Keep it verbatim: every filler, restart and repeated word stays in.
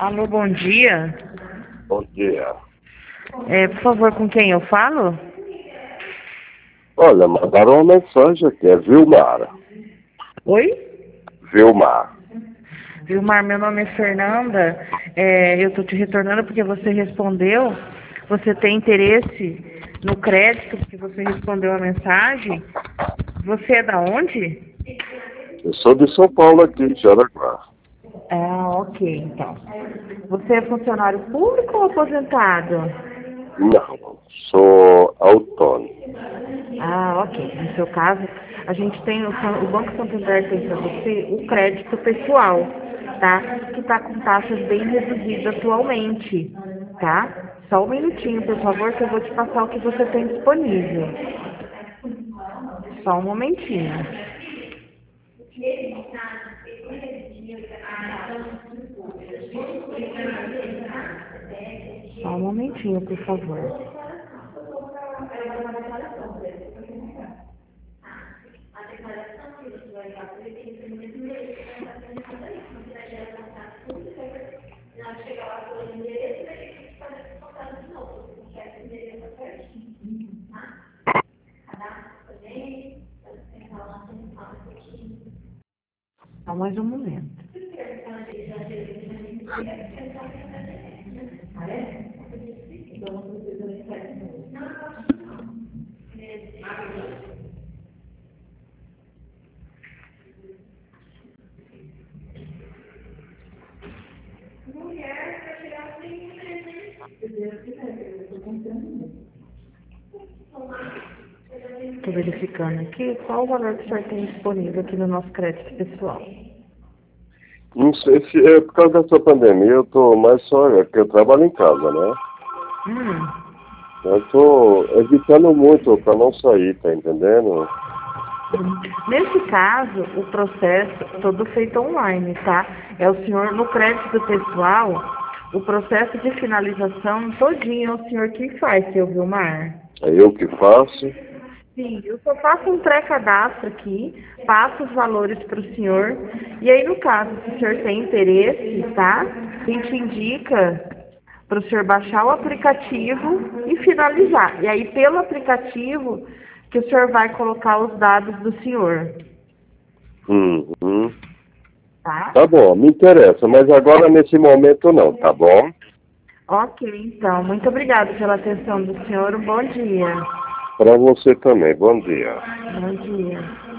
Alô, bom dia. Bom dia. É, por favor, com quem eu falo? Olha, mandaram uma mensagem aqui, é Vilmar. Oi? Vilmar. Vilmar, meu nome é Fernanda. É, eu estou te retornando porque você respondeu. Você tem interesse no crédito porque você respondeu a mensagem? Você é da onde? Eu sou de São Paulo aqui, de Jaraguá. Ah, ok, então. Você é funcionário público ou aposentado? Não, sou autônomo. Ah, ok. No seu caso, a gente tem, o, o Banco Santander tem para você o crédito pessoal, tá? Que está com taxas bem reduzidas atualmente, tá? Só um minutinho, por favor, que eu vou te passar o que você tem disponível. Só um momentinho. Só um momentinho, por favor. Só mais um momento. Estou verificando aqui qual o valor que o senhor tem disponível aqui no nosso crédito pessoal. Não sei se é por causa dessa pandemia, eu tô mais só, é que eu trabalho em casa, né? Hum. Eu tô evitando muito para não sair, tá entendendo? Nesse caso, o processo é todo feito online, tá? É o senhor, no crédito pessoal, o processo de finalização todinho é o senhor que faz, seu Vilmar. É eu que faço. Sim, eu só faço um pré-cadastro aqui, passo os valores para o senhor, e aí no caso, se o senhor tem interesse, tá? A gente indica para o senhor baixar o aplicativo e finalizar. E aí, pelo aplicativo, que o senhor vai colocar os dados do senhor, Uhum. tá? Tá bom, me interessa, mas agora nesse momento não, tá bom? Ok, então. Muito obrigada pela atenção do senhor. Um bom dia. Para você também, bom dia. Bom dia.